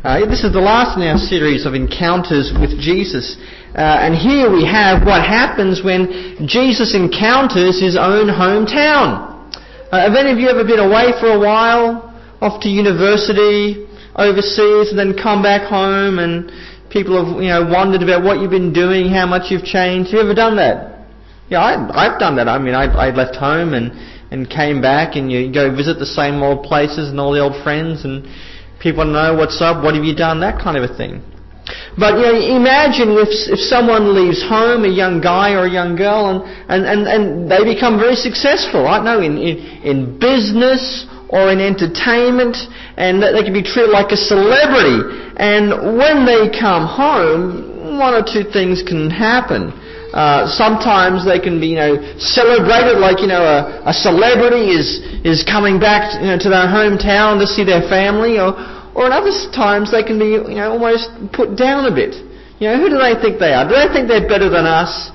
This is the last in our series of encounters with Jesus. And here we have what happens when Jesus encounters his own hometown. Have any of you ever been away for a while, off to university, overseas, and then come back home and people have wondered about what you've been doing, how much you've changed? Have you ever done that? Yeah, I've done that. I mean, I left home and came back, and you go visit the same old places and all the old friends, and people want to know what's up, what have you done, that kind of a thing. But imagine if someone leaves home, a young guy or a young girl, and they become very successful, I don't know, in business or in entertainment, and they can be treated like a celebrity. And when they come home, one or two things can happen. Sometimes they can be, celebrated like, a celebrity is coming back, to their hometown to see their family, or at other times they can be, almost put down a bit. Who do they think they are? Do they think they're better than us?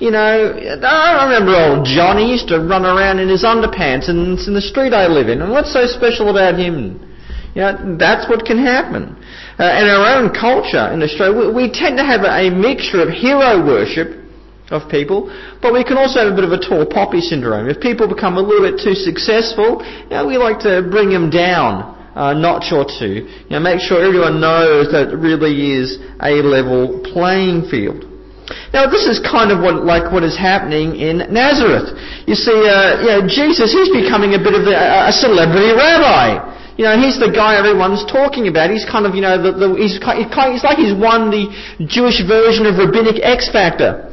I remember old John, he used to run around in his underpants and it's in the street I live in, and what's so special about him? That's what can happen. In our own culture in Australia, we tend to have a mixture of hero worship of people, but we can also have a bit of a tall poppy syndrome. If people become a little bit too successful, we like to bring them down a notch or two. Make sure everyone knows that it really is a level playing field. Now, this is kind of what is happening in Nazareth. You see, Jesus, he's becoming a bit of a celebrity rabbi. He's the guy everyone's talking about. He's kind of, he's like he's won the Jewish version of Rabbinic X Factor.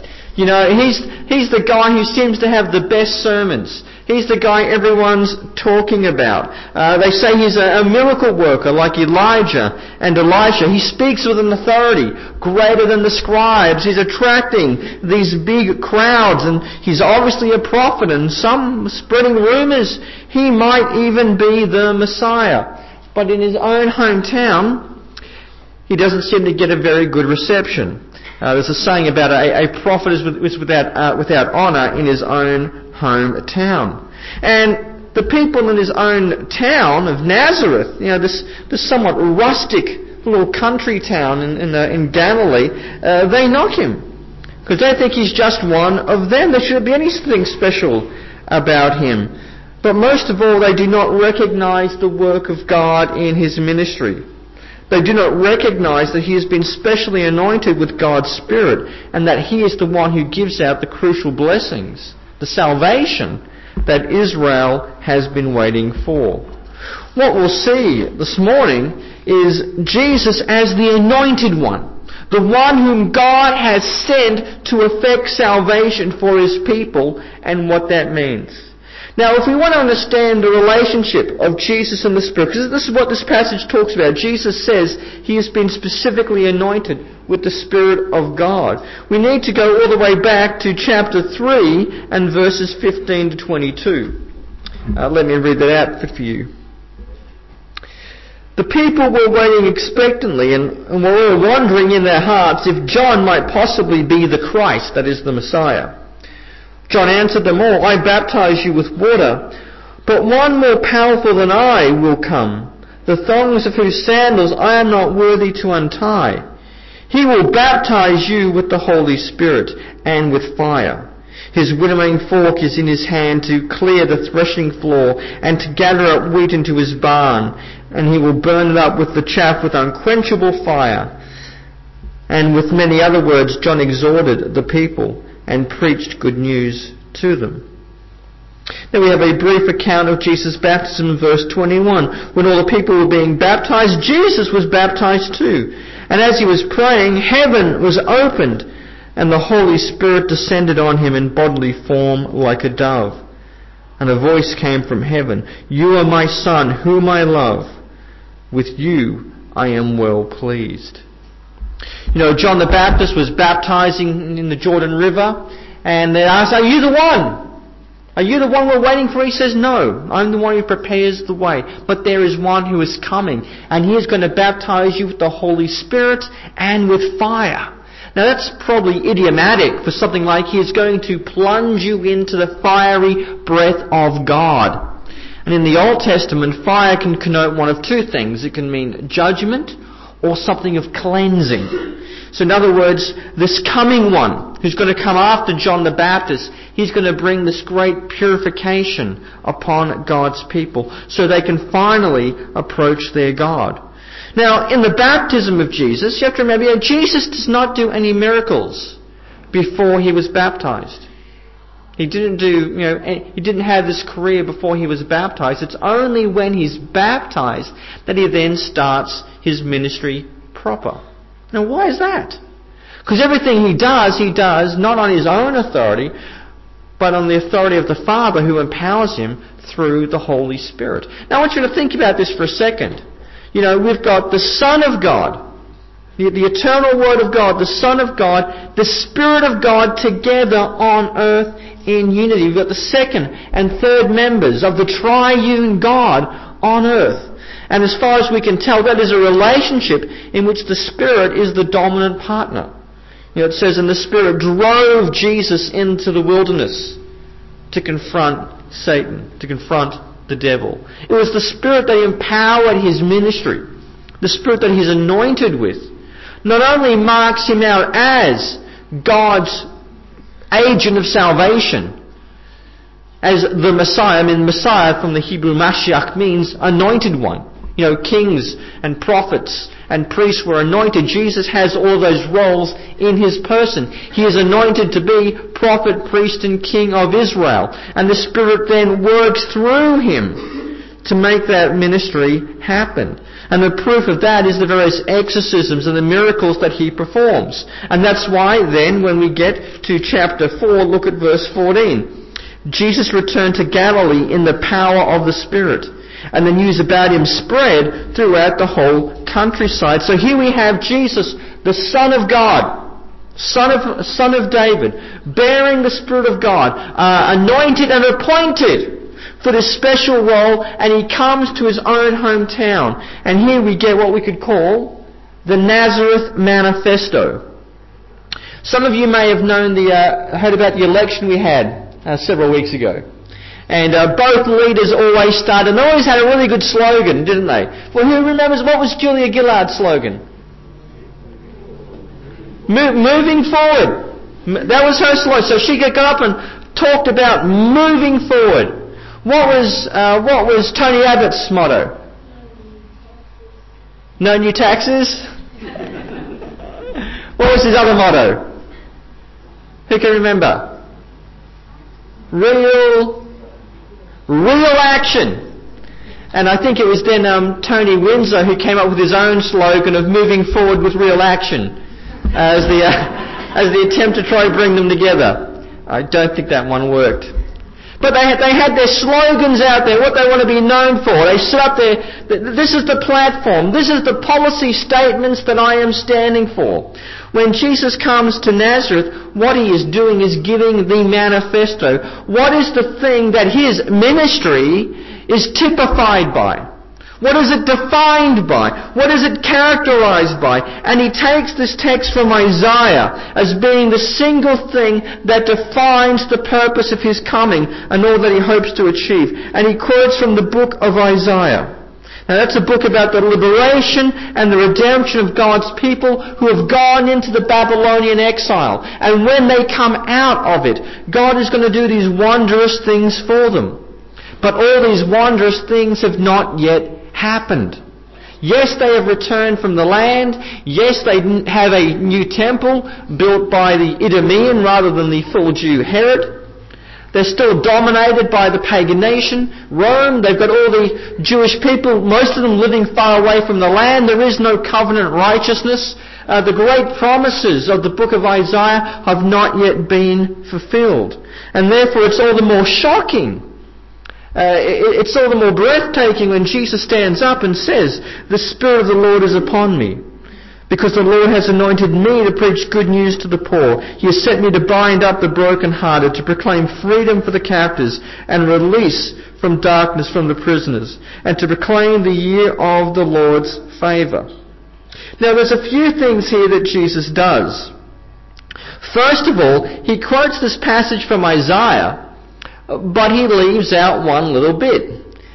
He's the guy who seems to have the best sermons. He's the guy everyone's talking about. They say he's a miracle worker like Elijah and Elisha. He speaks with an authority greater than the scribes. He's attracting these big crowds, and he's obviously a prophet, and some spreading rumors he might even be the Messiah. But in his own hometown, he doesn't seem to get a very good reception. There's a saying about a prophet is without honour in his own hometown. And the people in his own town of Nazareth, this somewhat rustic little country town in Galilee, they knock him because they think he's just one of them. There shouldn't be anything special about him. But most of all, they do not recognise the work of God in his ministry. They do not recognize that he has been specially anointed with God's Spirit, and that he is the one who gives out the crucial blessings, the salvation that Israel has been waiting for. What we'll see this morning is Jesus as the anointed one, the one whom God has sent to effect salvation for his people, and what that means. Now, if we want to understand the relationship of Jesus and the Spirit, because this is what this passage talks about. Jesus says he has been specifically anointed with the Spirit of God. We need to go all the way back to chapter 3 and verses 15 to 22. Let me read that out for you. The people were waiting expectantly and were all wondering in their hearts if John might possibly be the Christ, that is the Messiah. John answered them all, I baptize you with water, but one more powerful than I will come, the thongs of whose sandals I am not worthy to untie. He will baptize you with the Holy Spirit and with fire. His winnowing fork is in his hand to clear the threshing floor and to gather up wheat into his barn, and he will burn it up with the chaff with unquenchable fire. And with many other words John exhorted the people and preached good news to them. Then we have a brief account of Jesus' baptism in verse 21. When all the people were being baptized, Jesus was baptized too. And as he was praying, heaven was opened, and the Holy Spirit descended on him in bodily form like a dove. And a voice came from heaven, You are my Son, whom I love. With you I am well pleased. John the Baptist was baptizing in the Jordan River, and they asked, Are you the one? Are you the one we're waiting for? He says, No, I'm the one who prepares the way. But there is one who is coming, and he is going to baptize you with the Holy Spirit and with fire. Now that's probably idiomatic for something like he is going to plunge you into the fiery breath of God. And in the Old Testament, fire can connote one of two things. It can mean judgment, or something of cleansing. So in other words, this coming one who's going to come after John the Baptist, he's going to bring this great purification upon God's people so they can finally approach their God. Now, in the baptism of Jesus, you have to remember, Jesus does not do any miracles before he was baptized. He didn't have this career before he was baptized. It's only when he's baptized that he then starts his ministry proper. Now, why is that? Because everything he does not on his own authority, but on the authority of the Father who empowers him through the Holy Spirit. Now, I want you to think about this for a second. We've got the Son of God, the eternal Word of God, the Son of God, the Spirit of God together on earth in unity. We've got the second and third members of the triune God on earth. And as far as we can tell, that is a relationship in which the Spirit is the dominant partner. It says, and the Spirit drove Jesus into the wilderness to confront Satan, to confront the devil. It was the Spirit that empowered his ministry, the Spirit that he's anointed with. Not only marks him out as God's agent of salvation, as the Messiah. Messiah from the Hebrew Mashiach means anointed one. Kings and prophets and priests were anointed. Jesus has all those roles in his person. He is anointed to be prophet, priest, and king of Israel. And the Spirit then works through him to make that ministry happen. And the proof of that is the various exorcisms and the miracles that he performs. And that's why then when we get to chapter 4, look at verse 14. Jesus returned to Galilee in the power of the Spirit, and the news about him spread throughout the whole countryside. So here we have Jesus, the Son of God, Son of David, bearing the Spirit of God, anointed and appointed for this special role, and he comes to his own hometown. And here we get what we could call the Nazareth Manifesto. Some of you may have heard about the election we had several weeks ago. And both leaders always started, and they always had a really good slogan, didn't they? Well, who remembers, what was Julia Gillard's slogan? Moving forward. That was her slogan. So she got up and talked about moving forward. What was Tony Abbott's motto? No new taxes? What was his other motto? Who can remember? Real action. And I think it was then Tony Windsor who came up with his own slogan of moving forward with real action as the attempt to try to bring them together. I don't think that one worked. But they had their slogans out there, what they want to be known for. They set up this is the platform, this is the policy statements that I am standing for. When Jesus comes to Nazareth, what he is doing is giving the manifesto. What is the thing that his ministry is typified by? What is it defined by? What is it characterized by? And he takes this text from Isaiah as being the single thing that defines the purpose of his coming and all that he hopes to achieve. And he quotes from the book of Isaiah. Now that's a book about the liberation and the redemption of God's people who have gone into the Babylonian exile. And when they come out of it, God is going to do these wondrous things for them. But all these wondrous things have not yet happened. Yes, they have returned from the land. Yes, they have a new temple built by the Idumean rather than the full Jew Herod. They're still dominated by the pagan nation, Rome. They've got all the Jewish people, most of them living far away from the land. There is no covenant righteousness. The great promises of the book of Isaiah have not yet been fulfilled. And therefore it's all the more shocking. It's all the more breathtaking when Jesus stands up and says, "The Spirit of the Lord is upon me, because the Lord has anointed me to preach good news to the poor. He has sent me to bind up the brokenhearted, to proclaim freedom for the captives, and release from darkness from the prisoners, and to proclaim the year of the Lord's favour." Now there's a few things here that Jesus does. First of all, he quotes this passage from Isaiah, but he leaves out one little bit.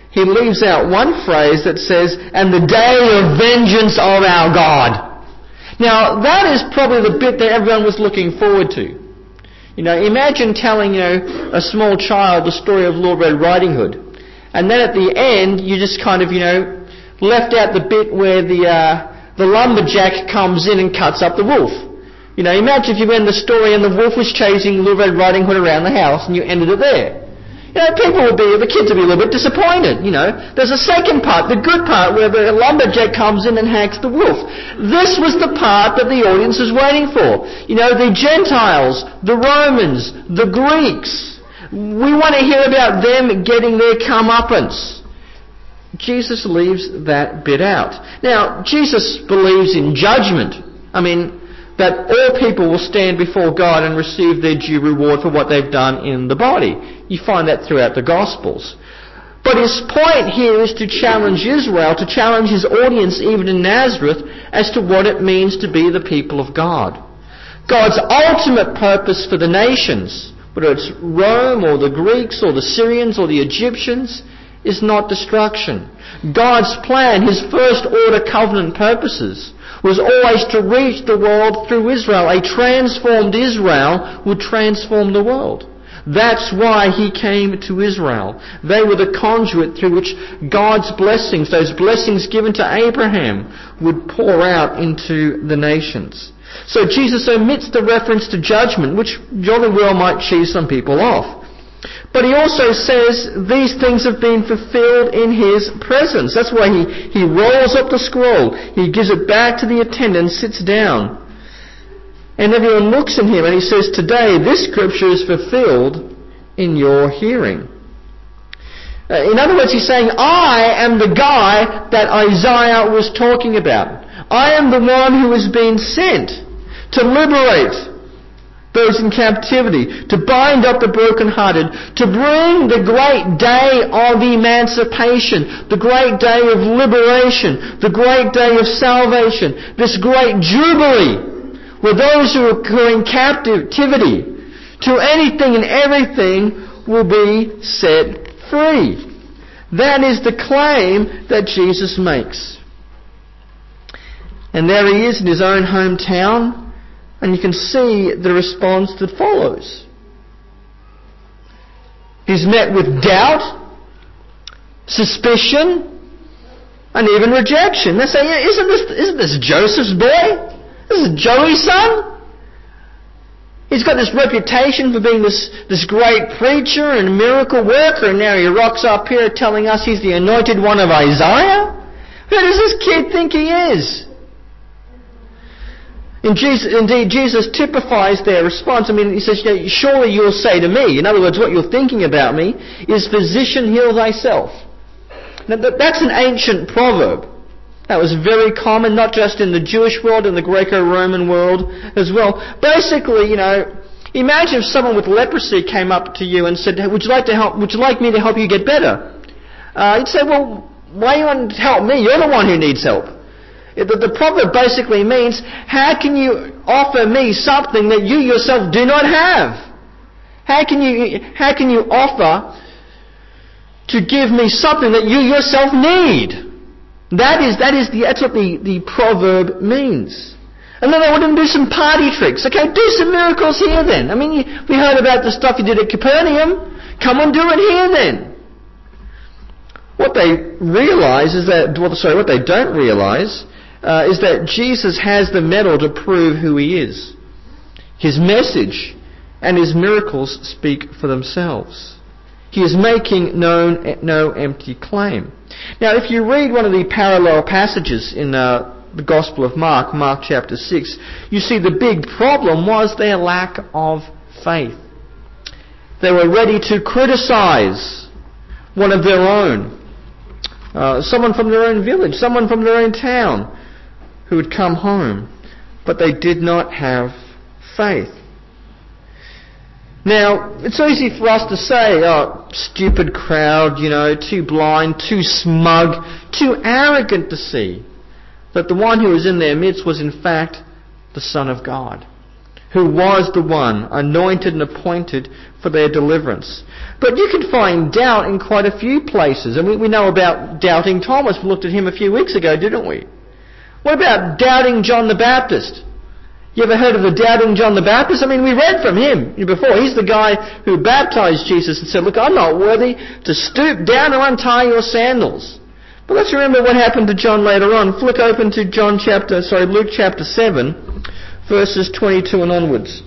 he leaves out one phrase that says, "and the day of vengeance of our God." Now, that is probably the bit that everyone was looking forward to. Imagine telling, a small child the story of Lord Red Riding Hood, and then at the end, you just kind of, left out the bit where the lumberjack comes in and cuts up the wolf. Imagine if you went in the story and the wolf was chasing Little Red Riding Hood around the house and you ended it there. The kids would be a little bit disappointed. There's a second part, the good part, where the lumberjack comes in and hacks the wolf. This was the part that the audience was waiting for. The Gentiles, the Romans, the Greeks. We want to hear about them getting their comeuppance. Jesus leaves that bit out. Now, Jesus believes in judgment. That all people will stand before God and receive their due reward for what they've done in the body. You find that throughout the Gospels. But his point here is to challenge Israel, to challenge his audience even in Nazareth, as to what it means to be the people of God. God's ultimate purpose for the nations, whether it's Rome or the Greeks or the Syrians or the Egyptians, is not destruction. God's plan, his first order covenant purposes, was always to reach the world through Israel. A transformed Israel would transform the world. That's why he came to Israel. They were the conduit through which God's blessings, those blessings given to Abraham, would pour out into the nations. So Jesus omits the reference to judgment, which jolly well might cheese some people off. But he also says these things have been fulfilled in his presence. That's why he rolls up the scroll. He gives it back to the attendant, sits down. And everyone looks at him and he says, "Today this scripture is fulfilled in your hearing." In other words, he's saying, I am the guy that Isaiah was talking about. I am the one who has been sent to liberate those in captivity, to bind up the brokenhearted, to bring the great day of emancipation, the great day of liberation, the great day of salvation, this great jubilee, where those who are in captivity to anything and everything will be set free. That is the claim that Jesus makes. And there he is in his own hometown. And you can see the response that follows. He's met with doubt, suspicion, and even rejection. They say, isn't this Joseph's boy? This is Joey's son? He's got this reputation for being this great preacher and miracle worker, and now he rocks up here telling us he's the anointed one of Isaiah? Who does this kid think he is? Indeed, Jesus typifies their response. He says, surely you'll say to me, in other words, what you're thinking about me is, physician, heal thyself. Now, that's an ancient proverb. That was very common, not just in the Jewish world, in the Greco-Roman world as well. Basically, imagine if someone with leprosy came up to you and said, would you like me to help you get better? You'd say, well, why do you want to help me? You're the one who needs help. The proverb basically means, how can you offer me something that you yourself do not have? How can you offer to give me something that you yourself need? That's what the proverb means. And then they wouldn't do some party tricks. Okay, do some miracles here then. We heard about the stuff you did at Capernaum. Come and do it here then. What they don't realize is that Jesus has the medal to prove who he is. His message and his miracles speak for themselves. He is making no empty claim. Now, if you read one of the parallel passages in the Gospel of Mark chapter 6, you see the big problem was their lack of faith. They were ready to criticize one of their own, someone from their own village, someone from their own town, who had come home, but they did not have faith. Now, it's easy for us to say, stupid crowd, too blind, too smug, too arrogant to see that the one who was in their midst was in fact the Son of God. who was the one anointed and appointed for their deliverance. But you can find doubt in quite a few places. And we know about doubting Thomas. We looked at him a few weeks ago, didn't we? What about doubting John the Baptist? You ever heard of the doubting John the Baptist? I mean, we read from him before. He's the guy who baptized Jesus and said, look, I'm not worthy to stoop down or untie your sandals. But let's remember what happened to John later on. Flick open to Luke chapter 7, verses 22 and onwards.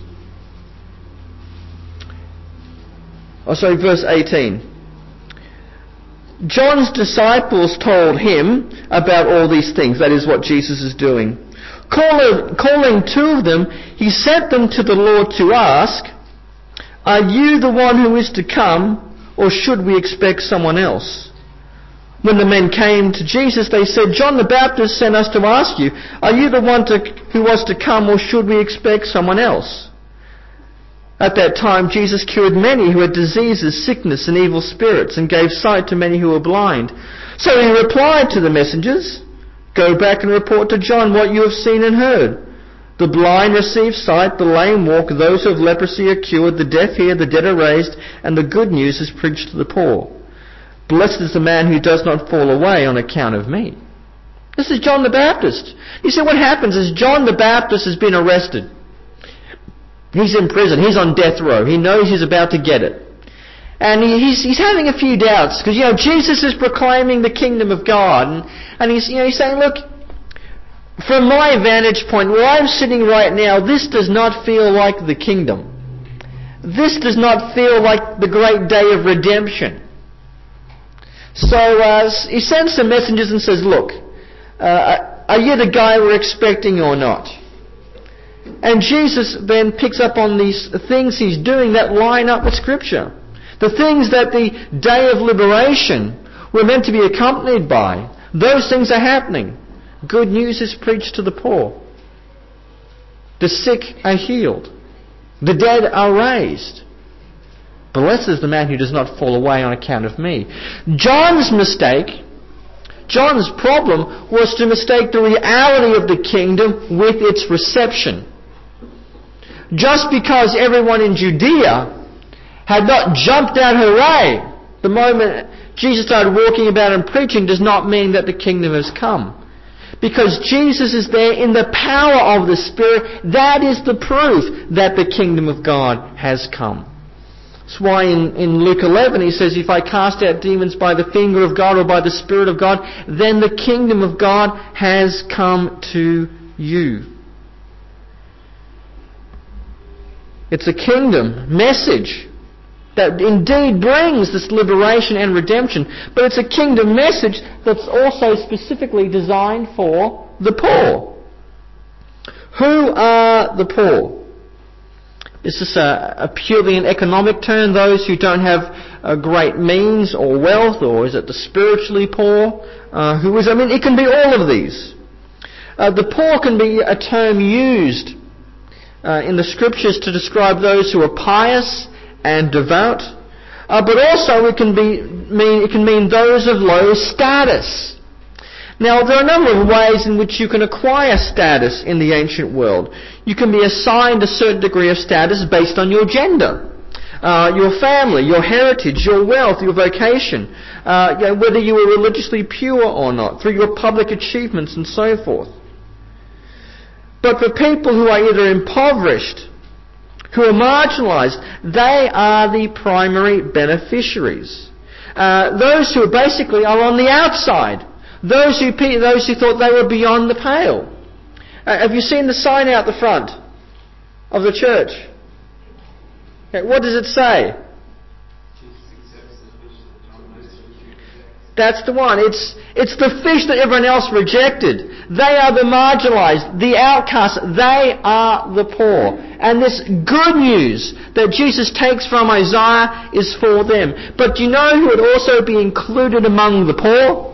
Verse 18. John's disciples told him about all these things. That is what Jesus is doing. Calling two of them, he sent them to the Lord to ask, are you the one who is to come, or should we expect someone else? When the men came to Jesus, they said, John the Baptist sent us to ask you, are you the one who was to come, or should we expect someone else? At that time, Jesus cured many who had diseases, sickness, and evil spirits, and gave sight to many who were blind. So he replied to the messengers, go back and report to John what you have seen and heard. The blind receive sight, the lame walk, those who have leprosy are cured, the deaf hear, the dead are raised, and the good news is preached to the poor. Blessed is the man who does not fall away on account of me. This is John the Baptist. You see, what happens is John the Baptist has been arrested. He's in prison. He's on death row. He knows he's about to get it. And he's having a few doubts because, Jesus is proclaiming the kingdom of God. And he's saying, look, from my vantage point, where I'm sitting right now, this does not feel like the kingdom. This does not feel like the great day of redemption. So he sends some messengers and says, look, are you the guy we're expecting or not? And Jesus then picks up on these things he's doing that line up with Scripture. The things that the day of liberation were meant to be accompanied by. Those things are happening. Good news is preached to the poor. The sick are healed. The dead are raised. Blessed is the man who does not fall away on account of me. John's problem was to mistake the reality of the kingdom with its reception. Just because everyone in Judea had not jumped out hooray the moment Jesus started walking about and preaching does not mean that the kingdom has come. Because Jesus is there in the power of the Spirit, that is the proof that the kingdom of God has come. That's why in Luke 11 he says, if I cast out demons by the finger of God or by the Spirit of God, then the kingdom of God has come to you. It's a kingdom message that indeed brings this liberation and redemption, but it's a kingdom message that's also specifically designed for the poor. Who are the poor? Is this a purely an economic term, those who don't have great means or wealth, or is it the spiritually poor? It can be all of these. The poor can be a term used in the Scriptures to describe those who are pious and devout, but also it can mean those of low status. Now, there are a number of ways in which you can acquire status in the ancient world. You can be assigned a certain degree of status based on your gender, your family, your heritage, your wealth, your vocation, whether you were religiously pure or not, through your public achievements and so forth. But for people who are either impoverished, who are marginalised, they are the primary beneficiaries. Those who basically are on the outside. Those who thought they were beyond the pale. Have you seen the sign out the front of the church? Okay, what does it say? That's the one. It's the fish that everyone else rejected. They are the marginalised, the outcasts. They are the poor. And this good news that Jesus takes from Isaiah is for them. But do you know who would also be included among the poor?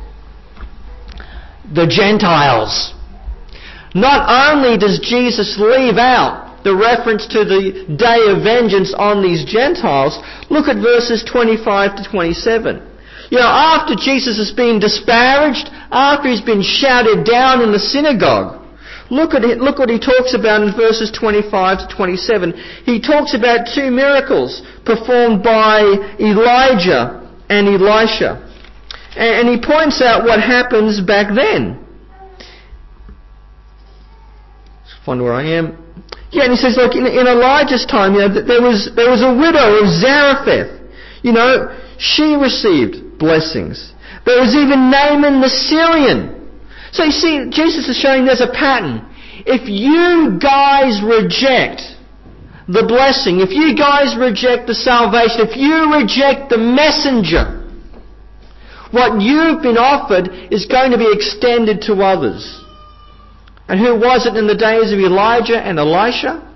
The Gentiles. Not only does Jesus leave out the reference to the day of vengeance on these Gentiles, look at verses 25 to 27. After Jesus has been disparaged, after he's been shouted down in the synagogue, Look what he talks about in verses 25 to 27. He talks about 2 miracles performed by Elijah and Elisha. And he points out what happens back then. Let's find where I am. Yeah, and he says, look, in Elijah's time, there was a widow of Zarephath. She received blessings. There was even Naaman the Syrian. So you see, Jesus is showing there's a pattern. If you guys reject the blessing, if you guys reject the salvation, if you reject the messenger, what you've been offered is going to be extended to others. And who was it in the days of Elijah and Elisha?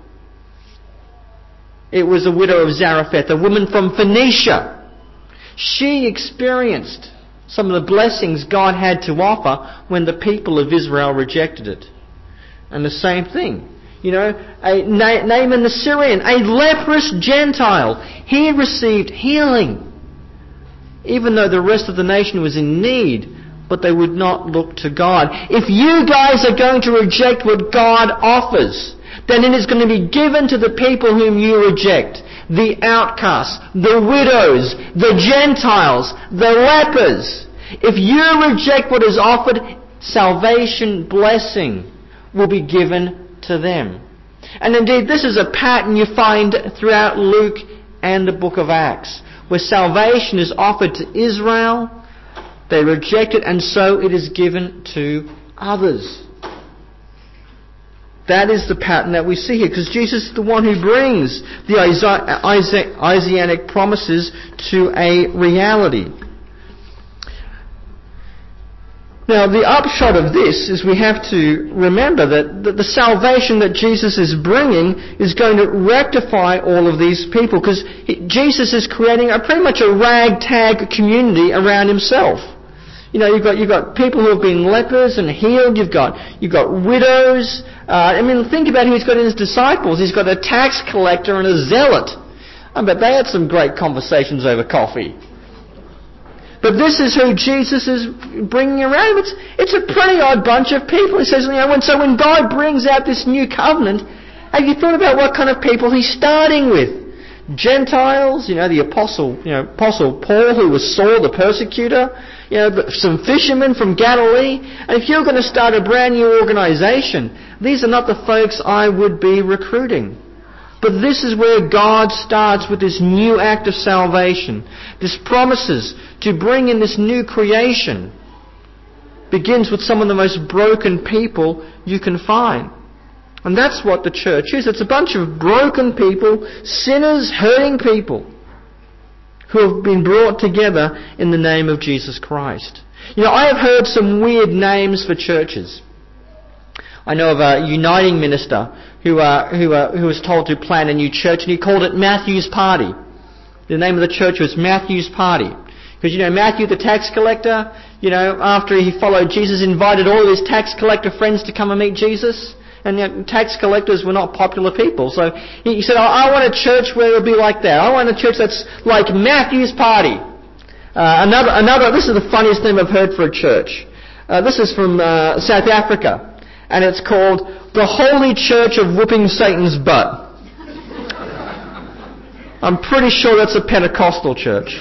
It was a widow of Zarephath, a woman from Phoenicia. She experienced some of the blessings God had to offer when the people of Israel rejected it. And the same thing. Naaman the Syrian, a leprous Gentile, he received healing. Even though the rest of the nation was in need, but they would not look to God. If you guys are going to reject what God offers, then it is going to be given to the people whom you reject. The outcasts, the widows, the Gentiles, the lepers. If you reject what is offered, salvation, blessing will be given to them. And indeed, this is a pattern you find throughout Luke and the book of Acts, where salvation is offered to Israel, they reject it, and so it is given to others. That is the pattern that we see here, because Jesus is the one who brings the Isaianic promises to a reality. Now, the upshot of this is we have to remember that the salvation that Jesus is bringing is going to rectify all of these people, because Jesus is creating pretty much a ragtag community around himself. You've got people who have been lepers and healed. You've got widows. Think about who he's got in his disciples. He's got a tax collector and a zealot. I bet they had some great conversations over coffee. But this is who Jesus is bringing around. It's a pretty odd bunch of people. He says, when God brings out this new covenant, have you thought about what kind of people he's starting with? Gentiles, the apostle Paul, who was Saul the persecutor, some fishermen from Galilee. And if you're going to start a brand new organisation, these are not the folks I would be recruiting. But this is where God starts with this new act of salvation. This promises to bring in this new creation. Begins with some of the most broken people you can find. And that's what the church is. It's a bunch of broken people, sinners, hurting people, who have been brought together in the name of Jesus Christ. I have heard some weird names for churches. I know of a uniting minister who was told to plant a new church, and he called it Matthew's Party. The name of the church was Matthew's Party. Because, Matthew the tax collector, after he followed Jesus, invited all of his tax collector friends to come and meet Jesus. And tax collectors were not popular people. So he said, I want a church where it'll be like that. I want a church that's like Matthew's Party. This is the funniest name I've heard for a church. This is from South Africa. And it's called the Holy Church of Whooping Satan's Butt. I'm pretty sure that's a Pentecostal church.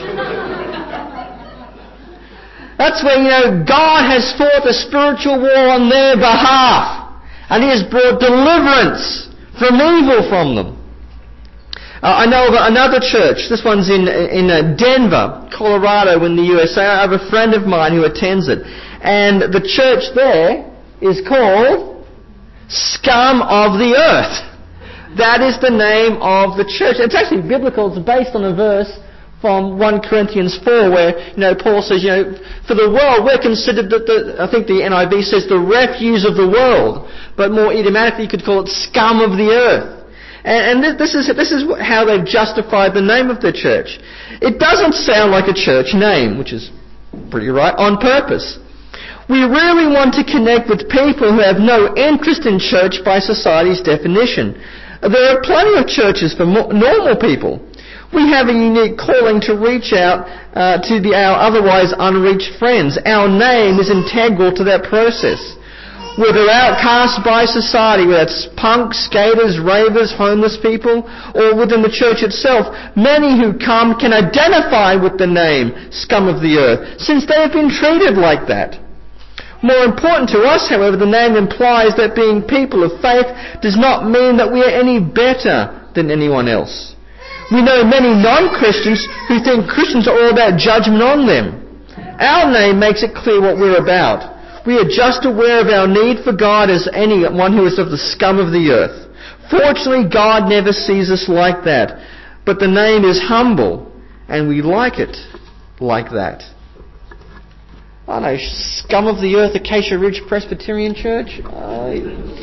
That's where, God has fought a spiritual war on their behalf. And he has brought deliverance from evil from them. I know of another church. This one's in Denver, Colorado in the USA. I have a friend of mine who attends it. And the church there is called Scum of the Earth. That is the name of the church. It's actually biblical. It's based on a verse from 1 Corinthians 4 where, Paul says, for the world we're considered, I think the NIV says, the refuse of the world. But more idiomatically you could call it scum of the earth. And this is how they've justified the name of their church. It doesn't sound like a church name, which is pretty right, on purpose. We really want to connect with people who have no interest in church by society's definition. There are plenty of churches for normal people. We have a unique calling to reach out to our otherwise unreached friends. Our name is integral to that process. whether outcast by society, whether it's punks, skaters, ravers, homeless people, or within the church itself, many who come can identify with the name scum of the earth, since they have been treated like that. More important to us, however, the name implies that being people of faith does not mean that we are any better than anyone else. We know many non-Christians who think Christians are all about judgment on them. Our name makes it clear what we're about. We are just aware of our need for God as anyone who is of the scum of the earth. Fortunately, God never sees us like that. But the name is humble, and we like it like that. I know, scum of the earth, Acacia Ridge Presbyterian Church. I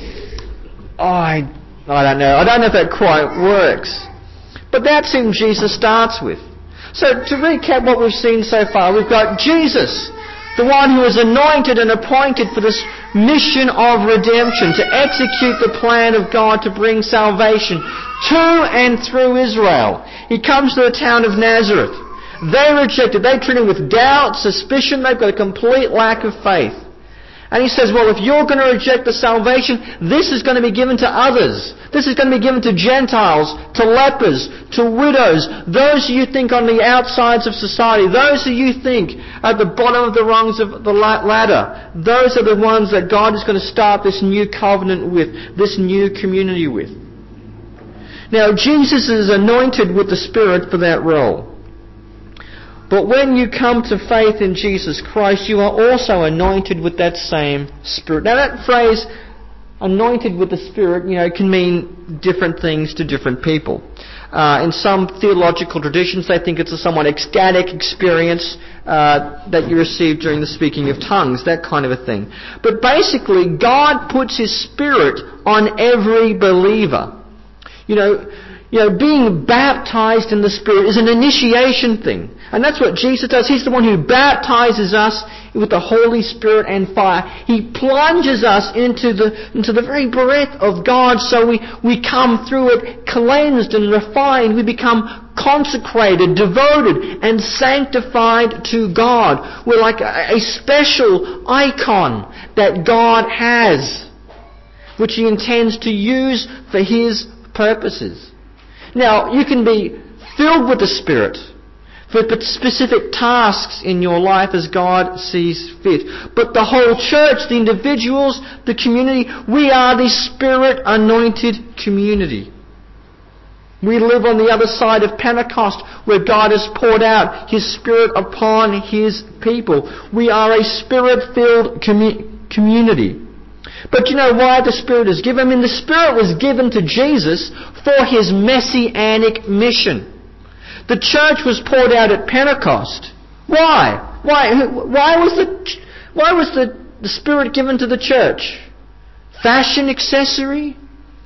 don't know. I don't know if that quite works. But that's whom Jesus starts with. So to recap what we've seen so far, we've got Jesus, the one who is anointed and appointed for this mission of redemption, to execute the plan of God to bring salvation to and through Israel. He comes to the town of Nazareth. They reject it. They treat him with doubt, suspicion. They've got a complete lack of faith. And he says, well, if you're going to reject the salvation, this is going to be given to others. This is going to be given to Gentiles, to lepers, to widows, those who you think on the outsides of society, those who you think are at the bottom of the rungs of the ladder. Those are the ones that God is going to start this new covenant with, this new community with. Now, Jesus is anointed with the Spirit for that role. But when you come to faith in Jesus Christ, you are also anointed with that same Spirit. Now that phrase, anointed with the Spirit, can mean different things to different people. In some theological traditions, they think it's a somewhat ecstatic experience that you receive during the speaking of tongues, that kind of a thing. But basically, God puts His Spirit on every believer. Being baptized in the Spirit is an initiation thing. And that's what Jesus does. He's the one who baptizes us with the Holy Spirit and fire. He plunges us into the very breath of God, so we come through it cleansed and refined. We become consecrated, devoted, and sanctified to God. We're like a special icon that God has, which He intends to use for His purposes. Now, you can be filled with the Spirit for specific tasks in your life as God sees fit. But the whole church, the individuals, the community, we are the Spirit-anointed community. We live on the other side of Pentecost, where God has poured out His Spirit upon His people. We are a Spirit-filled community. But you know why the Spirit is given? The Spirit was given to Jesus for His messianic mission. The church was poured out at Pentecost. Why? Why was the Spirit given to the church? Fashion accessory?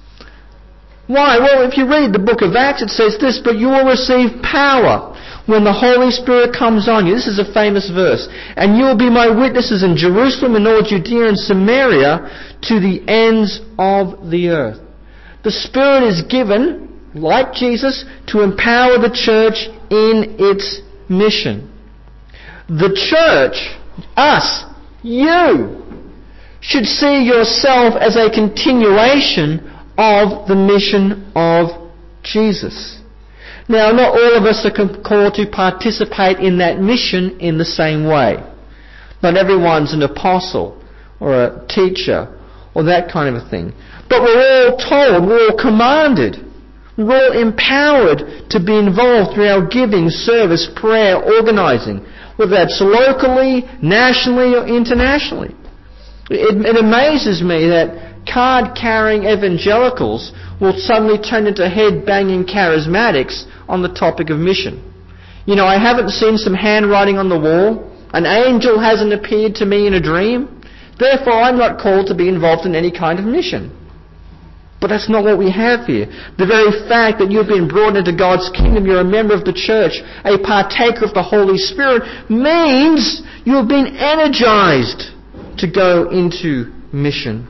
Why? Well, if you read the book of Acts, it says this, but you will receive power when the Holy Spirit comes on you. This is a famous verse. And you will be my witnesses in Jerusalem and all Judea and Samaria to the ends of the earth. The Spirit is given, like Jesus, to empower the church in its mission. The church, us, you, should see yourself as a continuation of the mission of Jesus. Now, not all of us are called to participate in that mission in the same way. Not everyone's an apostle or a teacher or that kind of a thing. But we're all told, we're all commanded, we're all empowered to be involved through our giving, service, prayer, organising, whether that's locally, nationally or internationally. It amazes me that card-carrying evangelicals will suddenly turn into head-banging charismatics on the topic of mission. I haven't seen some handwriting on the wall. An angel hasn't appeared to me in a dream. Therefore, I'm not called to be involved in any kind of mission. But that's not what we have here. The very fact that you've been brought into God's kingdom, you're a member of the church, a partaker of the Holy Spirit, means you've been energized to go into mission.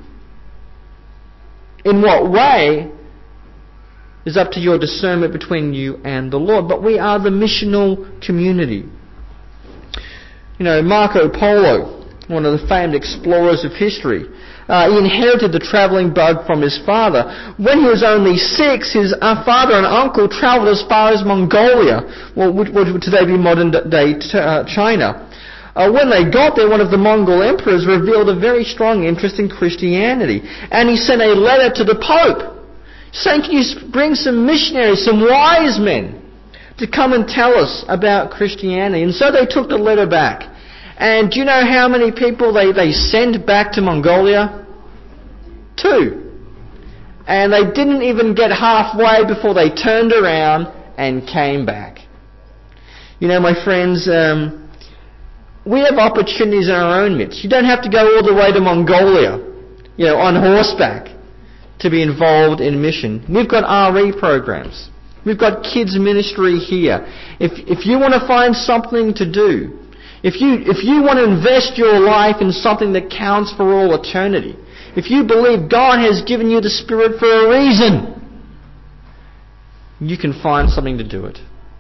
In what way is up to your discernment between you and the Lord. But we are the missional community. Marco Polo, one of the famed explorers of history, He inherited the travelling bug from his father. When he was only 6, his father and uncle travelled as far as Mongolia, which would today be modern-day China. When they got there, one of the Mongol emperors revealed a very strong interest in Christianity. And he sent a letter to the Pope saying, can you bring some missionaries, some wise men, to come and tell us about Christianity? And so they took the letter back. And do you know how many people they sent back to Mongolia? 2. And they didn't even get halfway before they turned around and came back. You know, my friends, we have opportunities in our own midst. You don't have to go all the way to Mongolia, on horseback to be involved in mission. We've got RE programs. We've got kids ministry here. If you want to find something to do, if you want to invest your life in something that counts for all eternity, if you believe God has given you the Spirit for a reason, you can find something to do it.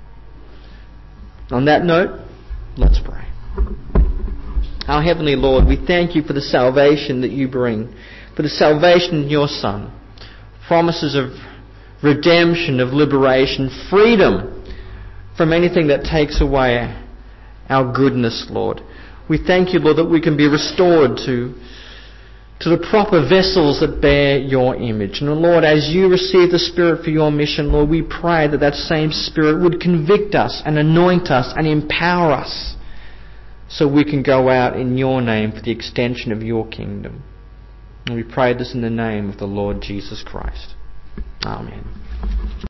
On that note, let's pray. Our Heavenly Lord, we thank you for the salvation that you bring, for the salvation in your Son, promises of redemption, of liberation, freedom from anything that takes away our goodness, Lord. We thank you, Lord, that we can be restored to the proper vessels that bear your image. And Lord, as you receive the Spirit for your mission, Lord, we pray that that same Spirit would convict us and anoint us and empower us, so we can go out in your name for the extension of your kingdom. And we pray this in the name of the Lord Jesus Christ. Amen.